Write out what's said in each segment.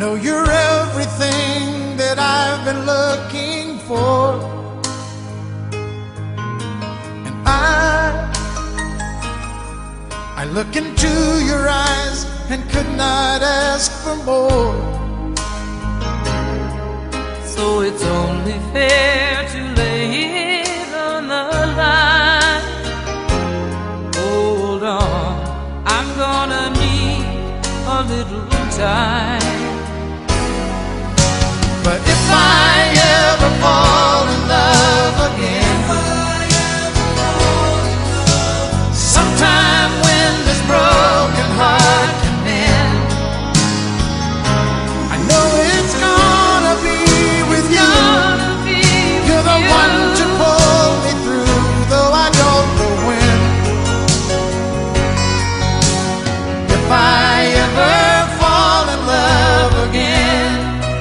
know you're everything that I've been looking for, and I look into your eyes and could not ask for more. So it's only fair to lay it on the line. Hold on, I'm gonna need a little time. But if I ever fall in love again, sometime when this broken heart can mend, I know it's gonna be with you. You're the one to pull me through, though I don't know when. If I ever fall in love again,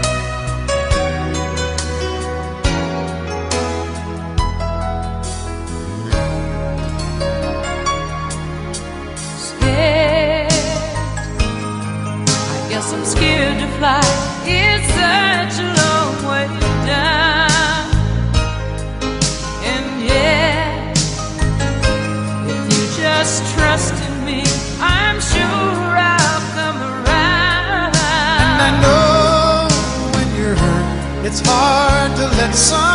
I'm scared to fly, it's such a long way down. And yeah, if you just trust in me, I'm sure I'll come around. and I know when you're hurt, it's hard to let some